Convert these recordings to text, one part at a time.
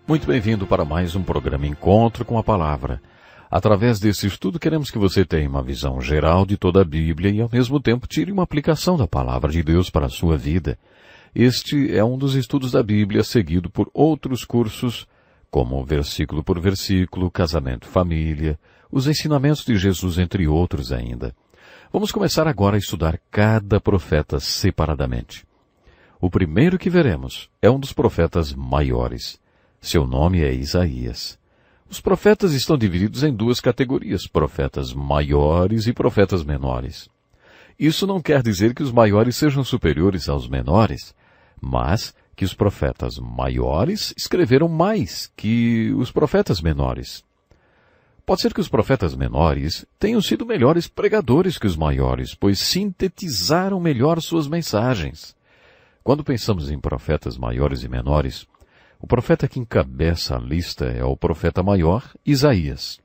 Muito bem-vindo para mais um programa Encontro com a Palavra. Através desse estudo, queremos que você tenha uma visão geral de toda a Bíblia e, ao mesmo tempo, tire uma aplicação da Palavra de Deus para a sua vida. Este é um dos estudos da Bíblia, seguido por outros cursos, como versículo por versículo, casamento e família, os ensinamentos de Jesus, entre outros ainda. Vamos começar agora a estudar cada profeta separadamente. O primeiro que veremos é um dos profetas maiores. Seu nome é Isaías. Os profetas estão divididos em duas categorias, profetas maiores e profetas menores. Isso não quer dizer que os maiores sejam superiores aos menores, mas que os profetas maiores escreveram mais que os profetas menores. Pode ser que os profetas menores tenham sido melhores pregadores que os maiores, pois sintetizaram melhor suas mensagens. Quando pensamos em profetas maiores e menores, o profeta que encabeça a lista é o profeta maior, Isaías.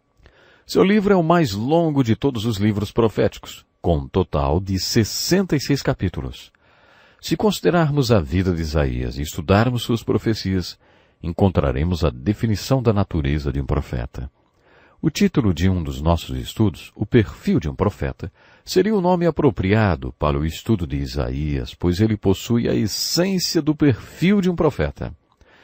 Seu livro é o mais longo de todos os livros proféticos, com um total de 66 capítulos. Se considerarmos a vida de Isaías e estudarmos suas profecias, encontraremos a definição da natureza de um profeta. O título de um dos nossos estudos, O Perfil de um Profeta, seria o nome apropriado para o estudo de Isaías, pois ele possui a essência do perfil de um profeta.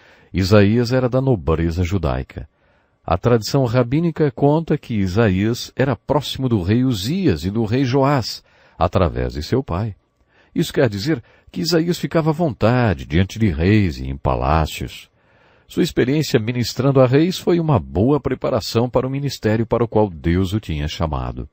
Isaías era da nobreza judaica. A tradição rabínica conta que Isaías era próximo do rei Uzias e do rei Joás, através de seu pai. Isso quer dizer que Isaías ficava à vontade diante de reis e em palácios. Sua experiência ministrando a reis foi uma boa preparação para o ministério para o qual Deus o tinha chamado.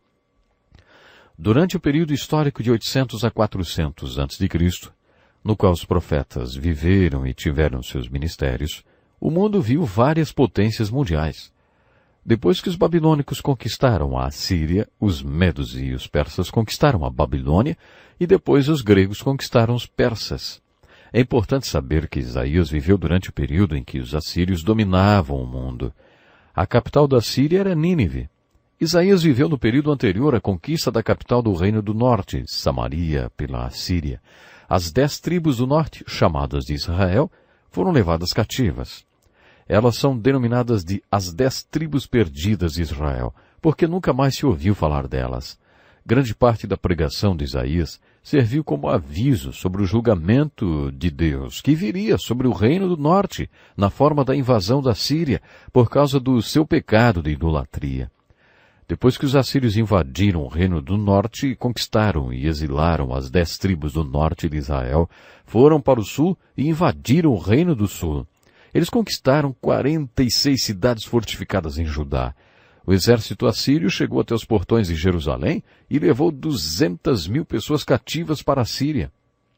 Durante o período histórico de 800 a 400 a.C., no qual os profetas viveram e tiveram seus ministérios, o mundo viu várias potências mundiais. Depois que os babilônicos conquistaram a Assíria, os medos e os persas conquistaram a Babilônia e depois os gregos conquistaram os persas. É importante saber que Isaías viveu durante o período em que os assírios dominavam o mundo. A capital da Síria era Nínive. Isaías viveu no período anterior à conquista da capital do Reino do Norte, Samaria, pela Assíria. As 10 tribos do norte, chamadas de Israel, foram levadas cativas. Elas são denominadas de as 10 tribos perdidas de Israel, porque nunca mais se ouviu falar delas. Grande parte da pregação de Isaías serviu como aviso sobre o julgamento de Deus, que viria sobre o Reino do Norte, na forma da invasão da Síria, por causa do seu pecado de idolatria. Depois que os assírios invadiram o Reino do Norte, conquistaram e exilaram as 10 tribos do norte de Israel, foram para o sul e invadiram o Reino do Sul. Eles conquistaram 46 cidades fortificadas em Judá. O exército assírio chegou até os portões de Jerusalém e levou 200.000 pessoas cativas para a Síria.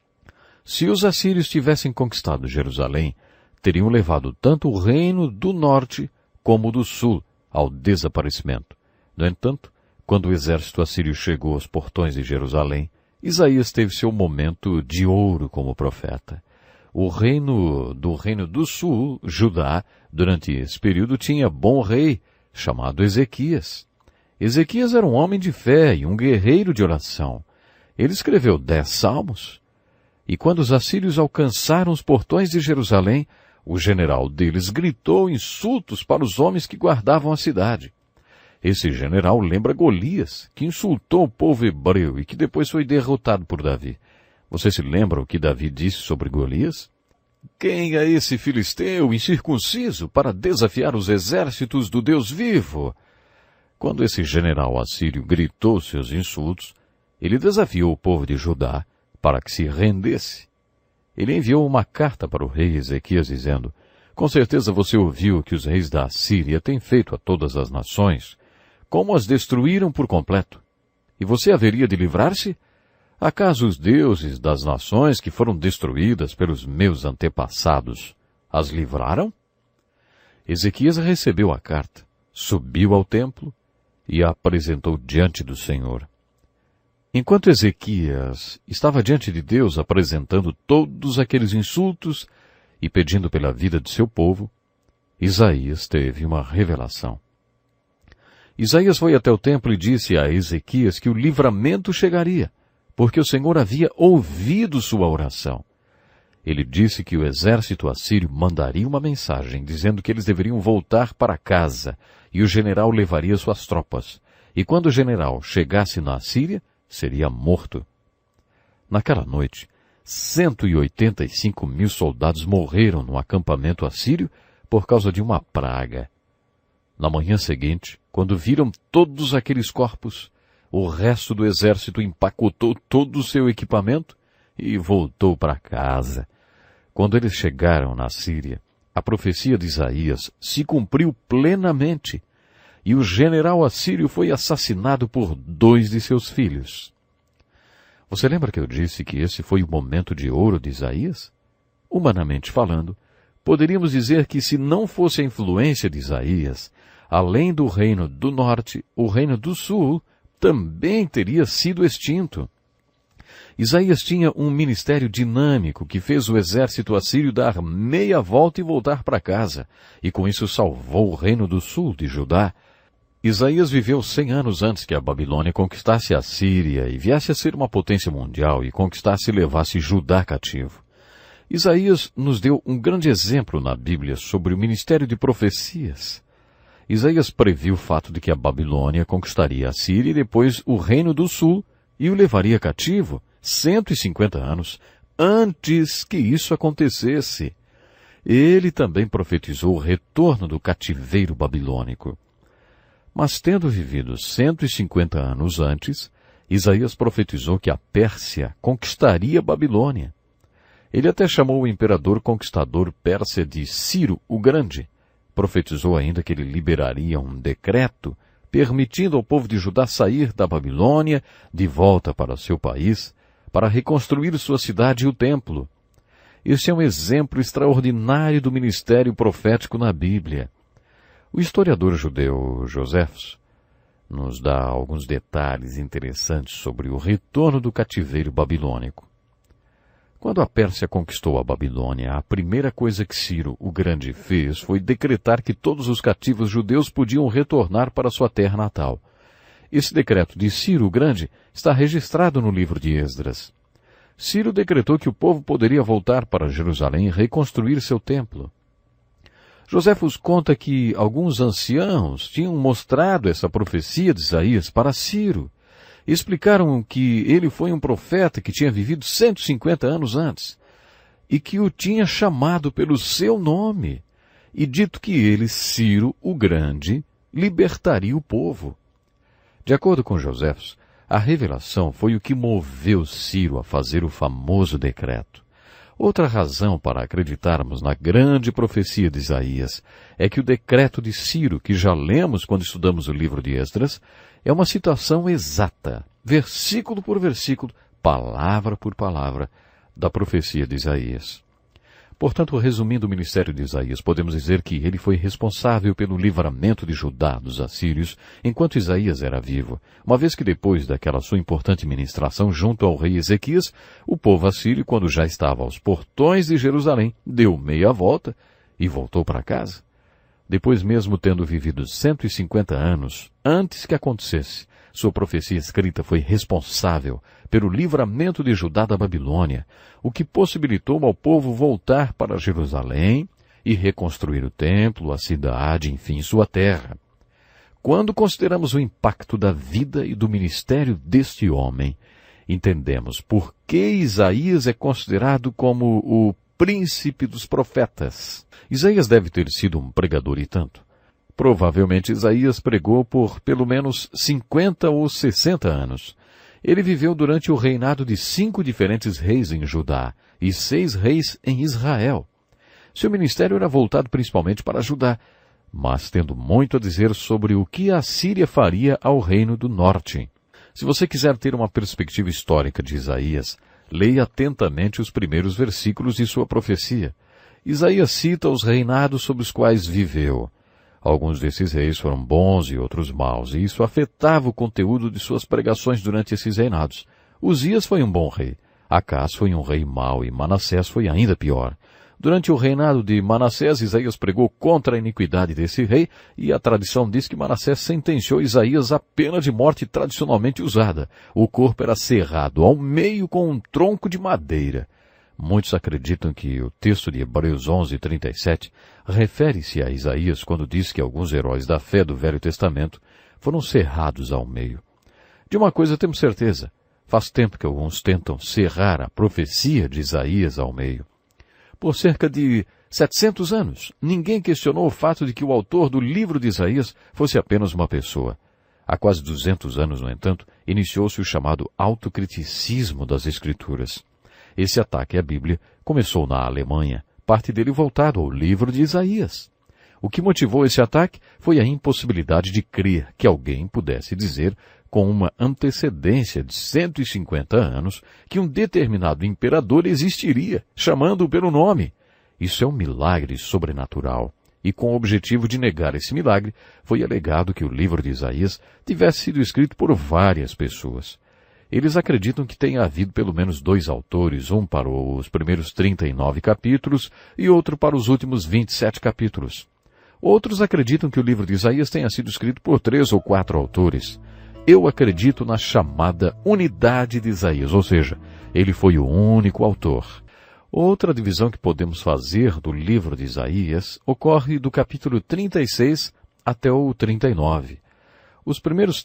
Se os assírios tivessem conquistado Jerusalém, teriam levado tanto o Reino do Norte como o do Sul ao desaparecimento. No entanto, quando o exército assírio chegou aos portões de Jerusalém, Isaías teve seu momento de ouro como profeta. O reino do Sul, Judá, durante esse período tinha bom rei, chamado Ezequias. Ezequias era um homem de fé e um guerreiro de oração. Ele escreveu 10 salmos. E quando os assírios alcançaram os portões de Jerusalém, o general deles gritou insultos para os homens que guardavam a cidade. Esse general lembra Golias, que insultou o povo hebreu e que depois foi derrotado por Davi. Você se lembra o que Davi disse sobre Golias? Quem é esse filisteu incircunciso para desafiar os exércitos do Deus vivo? Quando esse general assírio gritou seus insultos, ele desafiou o povo de Judá para que se rendesse. Ele enviou uma carta para o rei Ezequias dizendo: com certeza você ouviu o que os reis da Assíria têm feito a todas as nações, como as destruíram por completo. E você haveria de livrar-se? Acaso os deuses das nações que foram destruídas pelos meus antepassados as livraram? Ezequias recebeu a carta, subiu ao templo e a apresentou diante do Senhor. Enquanto Ezequias estava diante de Deus apresentando todos aqueles insultos e pedindo pela vida de seu povo, Isaías teve uma revelação. Isaías foi até o templo e disse a Ezequias que o livramento chegaria, porque o Senhor havia ouvido sua oração. Ele disse que o exército assírio mandaria uma mensagem dizendo que eles deveriam voltar para casa e o general levaria suas tropas. E quando o general chegasse na Síria, seria morto. Naquela noite, 185 mil soldados morreram no acampamento assírio por causa de uma praga. Na manhã seguinte, quando viram todos aqueles corpos, o resto do exército empacotou todo o seu equipamento e voltou para casa. Quando eles chegaram na Síria, a profecia de Isaías se cumpriu plenamente, e o general assírio foi assassinado por 2 de seus filhos. Você lembra que eu disse que esse foi o momento de ouro de Isaías? Humanamente falando, poderíamos dizer que se não fosse a influência de Isaías, além do reino do norte, o reino do sul também teria sido extinto. Isaías tinha um ministério dinâmico que fez o exército assírio dar meia volta e voltar para casa, e com isso salvou o reino do sul de Judá. Isaías viveu 100 anos antes que a Babilônia conquistasse a Síria e viesse a ser uma potência mundial e conquistasse e levasse Judá cativo. Isaías nos deu um grande exemplo na Bíblia sobre o ministério de profecias. Isaías previu o fato de que a Babilônia conquistaria a Síria e depois o reino do sul e o levaria cativo 150 anos antes que isso acontecesse. Ele também profetizou o retorno do cativeiro babilônico. Mas tendo vivido 150 anos antes, Isaías profetizou que a Pérsia conquistaria a Babilônia. Ele até chamou o imperador conquistador persa de Ciro o Grande. Profetizou ainda que ele liberaria um decreto permitindo ao povo de Judá sair da Babilônia de volta para seu país, para reconstruir sua cidade e o templo. Este é um exemplo extraordinário do ministério profético na Bíblia. O historiador judeu Joséfos nos dá alguns detalhes interessantes sobre o retorno do cativeiro babilônico. Quando a Pérsia conquistou a Babilônia, a primeira coisa que Ciro o Grande fez foi decretar que todos os cativos judeus podiam retornar para sua terra natal. Esse decreto de Ciro o Grande está registrado no livro de Esdras. Ciro decretou que o povo poderia voltar para Jerusalém e reconstruir seu templo. Joséfos conta que alguns anciãos tinham mostrado essa profecia de Isaías para Ciro. Explicaram que ele foi um profeta que tinha vivido 150 anos antes e que o tinha chamado pelo seu nome e dito que ele, Ciro o Grande, libertaria o povo. De acordo com Joséfos, a revelação foi o que moveu Ciro a fazer o famoso decreto. Outra razão para acreditarmos na grande profecia de Isaías é que o decreto de Ciro, que já lemos quando estudamos o livro de Esdras, é uma citação exata, versículo por versículo, palavra por palavra, da profecia de Isaías. Portanto, resumindo o ministério de Isaías, podemos dizer que ele foi responsável pelo livramento de Judá dos assírios enquanto Isaías era vivo, uma vez que depois daquela sua importante ministração junto ao rei Ezequias, o povo assírio, quando já estava aos portões de Jerusalém, deu meia volta e voltou para casa. Depois, mesmo tendo vivido 150 anos antes que acontecesse, sua profecia escrita foi responsável pelo livramento de Judá da Babilônia, o que possibilitou ao povo voltar para Jerusalém e reconstruir o templo, a cidade, enfim, sua terra. Quando consideramos o impacto da vida e do ministério deste homem, entendemos por que Isaías é considerado como o príncipe dos profetas. Isaías deve ter sido um pregador e tanto. Provavelmente Isaías pregou por pelo menos 50 ou 60 anos. Ele viveu durante o reinado de 5 diferentes reis em Judá e 6 reis em Israel. Seu ministério era voltado principalmente para Judá, mas tendo muito a dizer sobre o que a Síria faria ao reino do norte. Se você quiser ter uma perspectiva histórica de Isaías, leia atentamente os primeiros versículos de sua profecia. Isaías cita os reinados sob os quais viveu. Alguns desses reis foram bons e outros maus, e isso afetava o conteúdo de suas pregações durante esses reinados. Uzias foi um bom rei, Acás foi um rei mau e Manassés foi ainda pior. Durante o reinado de Manassés, Isaías pregou contra a iniquidade desse rei, e a tradição diz que Manassés sentenciou Isaías à pena de morte tradicionalmente usada. O corpo era cerrado ao meio com um tronco de madeira. Muitos acreditam que o texto de Hebreus 11:37 refere-se a Isaías quando diz que alguns heróis da fé do Velho Testamento foram cerrados ao meio. De uma coisa temos certeza: faz tempo que alguns tentam cerrar a profecia de Isaías ao meio. Por cerca de 700 anos, ninguém questionou o fato de que o autor do livro de Isaías fosse apenas uma pessoa. Há quase 200 anos, no entanto, iniciou-se o chamado autocriticismo das Escrituras. Esse ataque à Bíblia começou na Alemanha, parte dele voltado ao livro de Isaías. O que motivou esse ataque foi a impossibilidade de crer que alguém pudesse dizer, com uma antecedência de 150 anos, que um determinado imperador existiria, chamando-o pelo nome. Isso é um milagre sobrenatural. E com o objetivo de negar esse milagre, foi alegado que o livro de Isaías tivesse sido escrito por várias pessoas. Eles acreditam que tenha havido pelo menos 2 autores, um para os primeiros 39 capítulos e outro para os últimos 27 capítulos. Outros acreditam que o livro de Isaías tenha sido escrito por 3 ou 4 autores. Eu acredito na chamada unidade de Isaías, ou seja, ele foi o único autor. Outra divisão que podemos fazer do livro de Isaías ocorre do capítulo 36 até o 39. Os primeiros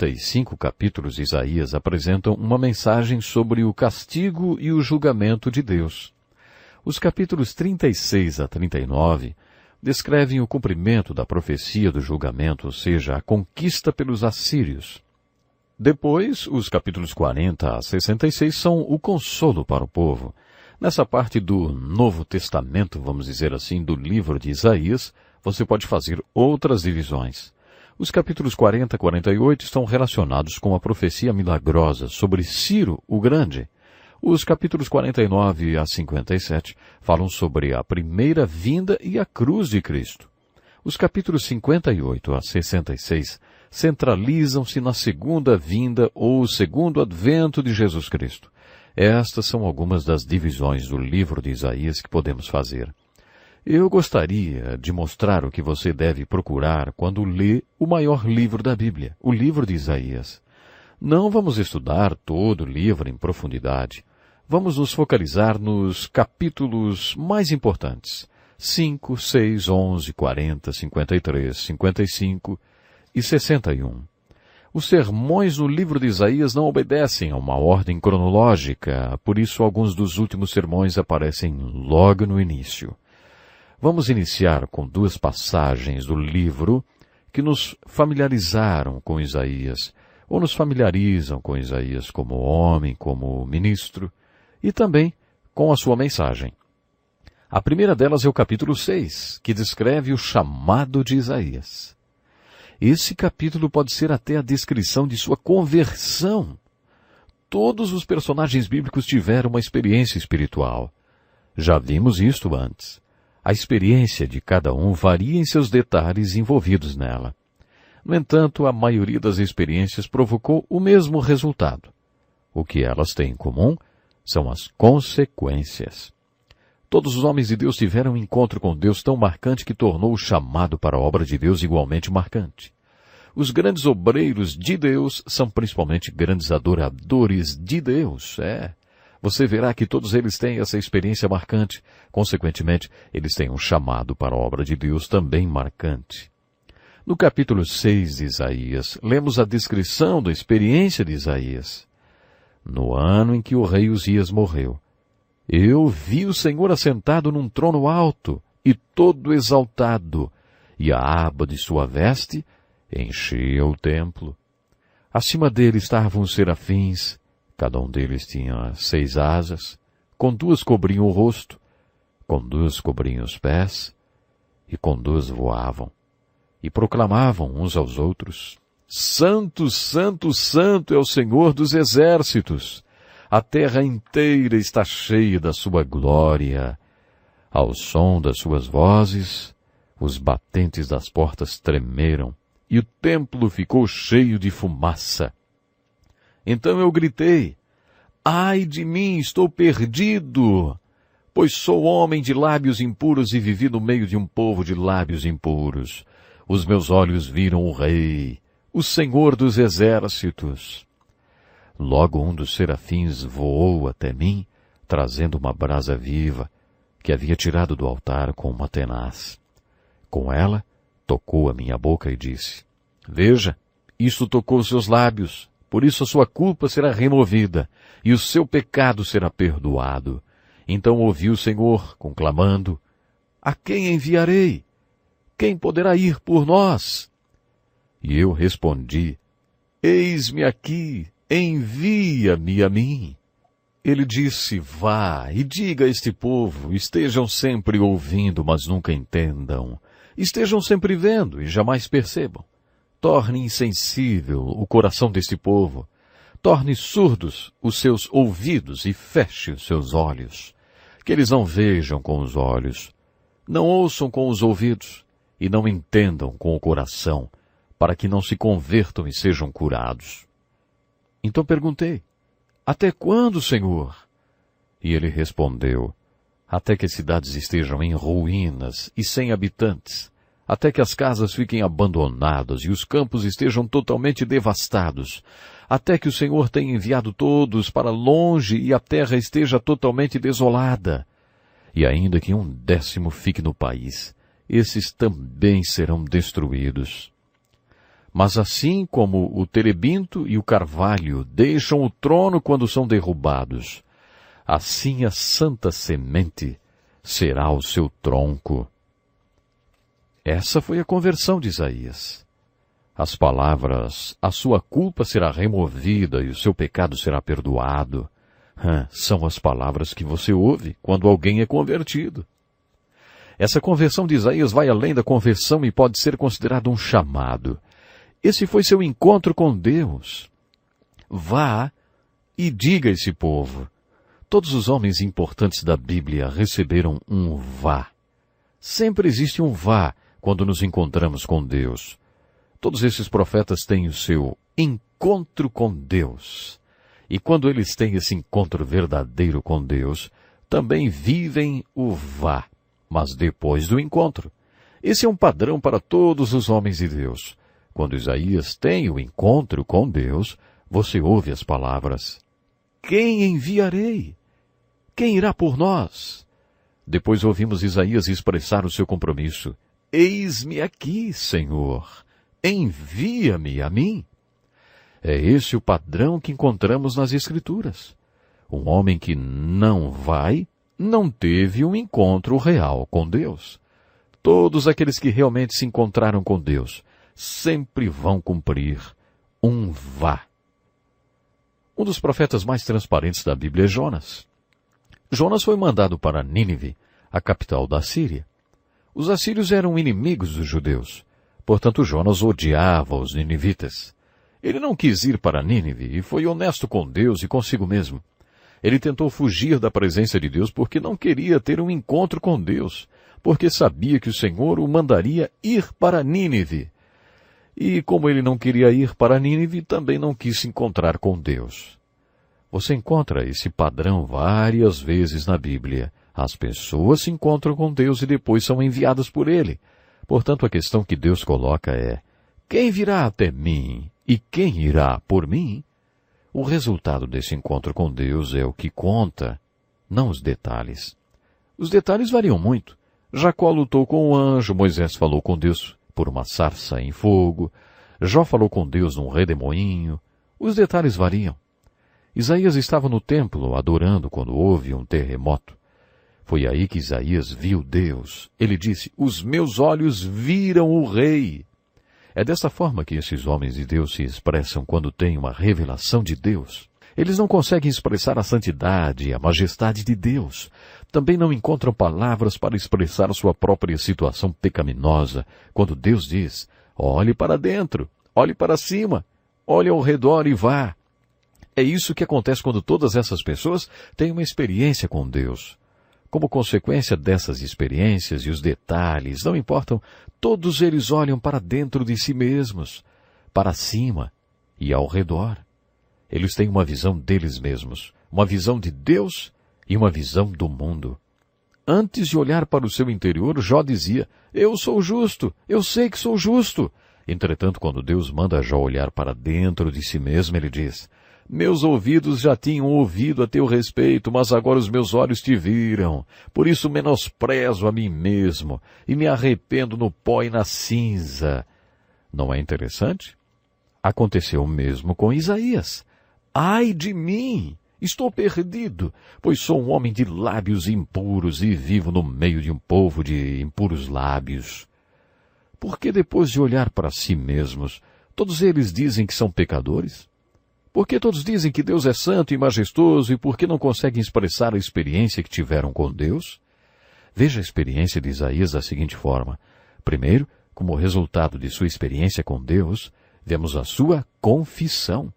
35 capítulos de Isaías apresentam uma mensagem sobre o castigo e o julgamento de Deus. Os capítulos 36 a 39 descrevem o cumprimento da profecia do julgamento, ou seja, a conquista pelos assírios. Depois, os capítulos 40 a 66 são o consolo para o povo. Nessa parte do Novo Testamento, vamos dizer assim, do livro de Isaías, você pode fazer outras divisões. Os capítulos 40 a 48 estão relacionados com a profecia milagrosa sobre Ciro o Grande. Os capítulos 49 a 57 falam sobre a primeira vinda e a cruz de Cristo. Os capítulos 58 a 66 centralizam-se na segunda vinda ou segundo advento de Jesus Cristo. Estas são algumas das divisões do livro de Isaías que podemos fazer. Eu gostaria de mostrar o que você deve procurar quando lê o maior livro da Bíblia, o livro de Isaías. Não vamos estudar todo o livro em profundidade. Vamos nos focalizar nos capítulos mais importantes: 5, 6, 11, 40, 53, 55 e 61. Os sermões no livro de Isaías não obedecem a uma ordem cronológica, por isso alguns dos últimos sermões aparecem logo no início. Vamos iniciar com 2 passagens do livro que nos familiarizaram com Isaías, ou nos familiarizam com Isaías como homem, como ministro, e também com a sua mensagem. A primeira delas é o capítulo 6, que descreve o chamado de Isaías. Esse capítulo pode ser até a descrição de sua conversão. Todos os personagens bíblicos tiveram uma experiência espiritual. Já vimos isto antes. A experiência de cada um varia em seus detalhes envolvidos nela. No entanto, a maioria das experiências provocou o mesmo resultado. O que elas têm em comum são as consequências. Todos os homens de Deus tiveram um encontro com Deus tão marcante que tornou o chamado para a obra de Deus igualmente marcante. Os grandes obreiros de Deus são principalmente grandes adoradores de Deus, Você verá que todos eles têm essa experiência marcante. Consequentemente, eles têm um chamado para a obra de Deus também marcante. No capítulo 6 de Isaías, lemos a descrição da experiência de Isaías. No ano em que o rei Uzias morreu, eu vi o Senhor assentado num trono alto e todo exaltado, e a aba de sua veste enchia o templo. Acima dele estavam os serafins. Cada um deles tinha 6 asas, com 2 cobriam o rosto, com 2 cobriam os pés, e com 2 voavam, e proclamavam uns aos outros: Santo, Santo, Santo é o Senhor dos exércitos, a terra inteira está cheia da sua glória. Ao som das suas vozes, os batentes das portas tremeram, e o templo ficou cheio de fumaça. Então eu gritei: ai de mim, estou perdido, pois sou homem de lábios impuros e vivi no meio de um povo de lábios impuros. Os meus olhos viram o Rei, o Senhor dos exércitos. Logo um dos serafins voou até mim, trazendo uma brasa viva que havia tirado do altar com uma tenaz. Com ela, tocou a minha boca e disse: Veja, isto tocou seus lábios, por isso a sua culpa será removida e o seu pecado será perdoado. Então ouvi o Senhor conclamando: A quem enviarei? Quem poderá ir por nós? E eu respondi: Eis-me aqui, envia-me a mim. Ele disse: Vá e diga a este povo, estejam sempre ouvindo, mas nunca entendam. Estejam sempre vendo e jamais percebam. Torne insensível o coração deste povo. Torne surdos os seus ouvidos e feche os seus olhos. Que eles não vejam com os olhos, não ouçam com os ouvidos e não entendam com o coração, para que não se convertam e sejam curados. Então perguntei: Até quando, Senhor? E ele respondeu: Até que as cidades estejam em ruínas e sem habitantes, até que as casas fiquem abandonadas e os campos estejam totalmente devastados, até que o Senhor tenha enviado todos para longe e a terra esteja totalmente desolada. E ainda que 1/10 fique no país, esses também serão destruídos. Mas assim como o terebinto e o carvalho deixam o trono quando são derrubados, assim a santa semente será o seu tronco. Essa foi a conversão de Isaías. As palavras, a sua culpa será removida e o seu pecado será perdoado, são as palavras que você ouve quando alguém é convertido. Essa conversão de Isaías vai além da conversão e pode ser considerado um chamado. Esse foi seu encontro com Deus. Vá e diga a esse povo. Todos os homens importantes da Bíblia receberam um vá. Sempre existe um vá quando nos encontramos com Deus. Todos esses profetas têm o seu encontro com Deus. E quando eles têm esse encontro verdadeiro com Deus, também vivem o vá, mas depois do encontro. Esse é um padrão para todos os homens de Deus. Quando Isaías tem o encontro com Deus, você ouve as palavras: Quem enviarei? Quem irá por nós? Depois ouvimos Isaías expressar o seu compromisso: Eis-me aqui, Senhor, envia-me a mim. É esse o padrão que encontramos nas Escrituras. Um homem que não vai, não teve um encontro real com Deus. Todos aqueles que realmente se encontraram com Deus sempre vão cumprir um vá. Um dos profetas mais transparentes da Bíblia é Jonas. Jonas foi mandado para Nínive, a capital da Síria. Os assírios eram inimigos dos judeus. Portanto, Jonas odiava os ninivitas. Ele não quis ir para Nínive e foi honesto com Deus e consigo mesmo. Ele tentou fugir da presença de Deus porque não queria ter um encontro com Deus, porque sabia que o Senhor o mandaria ir para Nínive. E como ele não queria ir para Nínive, também não quis se encontrar com Deus. Você encontra esse padrão várias vezes na Bíblia. As pessoas se encontram com Deus e depois são enviadas por Ele. Portanto, a questão que Deus coloca é: quem virá até mim e quem irá por mim? O resultado desse encontro com Deus é o que conta, não os detalhes. Os detalhes variam muito. Jacó lutou com o anjo, Moisés falou com Deus por uma sarça em fogo, Jó falou com Deus num redemoinho. Os detalhes variam. Isaías estava no templo adorando quando houve um terremoto. Foi aí que Isaías viu Deus. Ele disse: Os meus olhos viram o Rei. É dessa forma que esses homens de Deus se expressam quando têm uma revelação de Deus. Eles não conseguem expressar a santidade e a majestade de Deus. Também não encontram palavras para expressar sua própria situação pecaminosa, quando Deus diz: olhe para dentro, olhe para cima, olhe ao redor e vá. É isso que acontece quando todas essas pessoas têm uma experiência com Deus. Como consequência dessas experiências e os detalhes, não importam, todos eles olham para dentro de si mesmos, para cima e ao redor. Eles têm uma visão deles mesmos, uma visão de Deus e uma visão do mundo. Antes de olhar para o seu interior, Jó dizia: eu sou justo, eu sei que sou justo. Entretanto, quando Deus manda Jó olhar para dentro de si mesmo, ele diz: Meus ouvidos já tinham ouvido a teu respeito, mas agora os meus olhos te viram. Por isso menosprezo a mim mesmo e me arrependo no pó e na cinza. Não é interessante? Aconteceu o mesmo com Isaías. Ai de mim! Estou perdido, pois sou um homem de lábios impuros e vivo no meio de um povo de impuros lábios. Porque depois de olhar para si mesmos, todos eles dizem que são pecadores? Porque todos dizem que Deus é santo e majestoso e porque não conseguem expressar a experiência que tiveram com Deus? Veja a experiência de Isaías da seguinte forma. Primeiro, como resultado de sua experiência com Deus, vemos a sua confissão.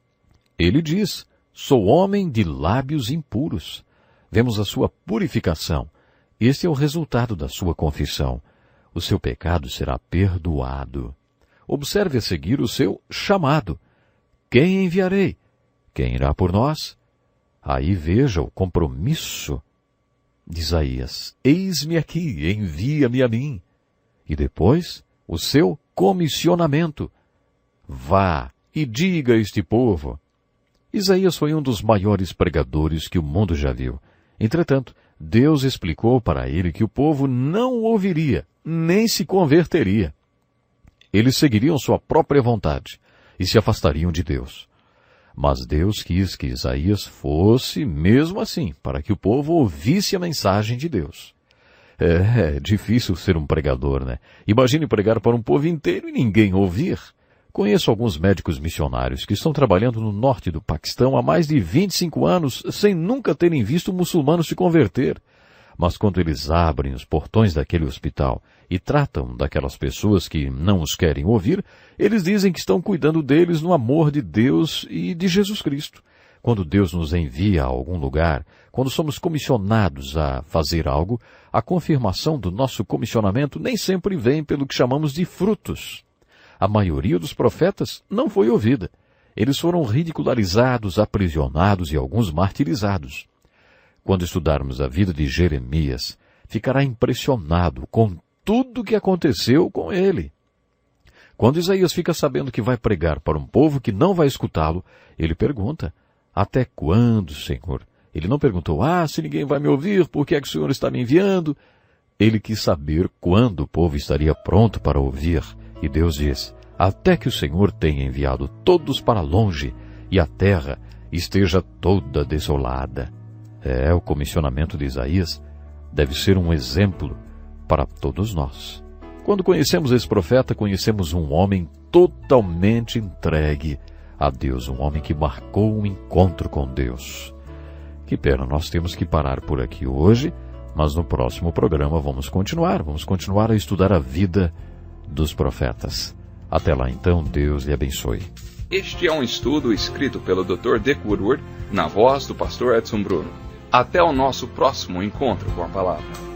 Ele diz: sou homem de lábios impuros. Vemos a sua purificação. Este é o resultado da sua confissão. O seu pecado será perdoado. Observe a seguir o seu chamado. Quem enviarei? Quem irá por nós? Aí veja o compromisso de Isaías. Eis-me aqui, envia-me a mim. E depois, o seu comissionamento. Vá e diga a este povo. Isaías foi um dos maiores pregadores que o mundo já viu. Entretanto, Deus explicou para ele que o povo não o ouviria, nem se converteria. Eles seguiriam sua própria vontade e se afastariam de Deus. Mas Deus quis que Isaías fosse mesmo assim, para que o povo ouvisse a mensagem de Deus. É difícil ser um pregador, né? Imagine pregar para um povo inteiro e ninguém ouvir. Conheço alguns médicos missionários que estão trabalhando no norte do Paquistão há mais de 25 anos sem nunca terem visto muçulmanos se converter. Mas quando eles abrem os portões daquele hospital e tratam daquelas pessoas que não os querem ouvir, eles dizem que estão cuidando deles no amor de Deus e de Jesus Cristo. Quando Deus nos envia a algum lugar, quando somos comissionados a fazer algo, a confirmação do nosso comissionamento nem sempre vem pelo que chamamos de frutos. A maioria dos profetas não foi ouvida. Eles foram ridicularizados, aprisionados e alguns martirizados. Quando estudarmos a vida de Jeremias, ficará impressionado com tudo o que aconteceu com ele. Quando Isaías fica sabendo que vai pregar para um povo que não vai escutá-lo, ele pergunta: até quando, Senhor? Ele não perguntou: se ninguém vai me ouvir, por que é que o Senhor está me enviando? Ele quis saber quando o povo estaria pronto para ouvir. E Deus diz: até que o Senhor tenha enviado todos para longe e a terra esteja toda desolada. O comissionamento de Isaías deve ser um exemplo para todos nós. Quando conhecemos esse profeta, conhecemos um homem totalmente entregue a Deus, um homem que marcou um encontro com Deus. Que pena, nós temos que parar por aqui hoje, mas no próximo programa vamos continuar a estudar a vida dos profetas. Até lá então, Deus lhe abençoe. Este é um estudo escrito pelo Dr. Dick Woodward, na voz do pastor Edson Bruno. Até o nosso próximo encontro com a palavra.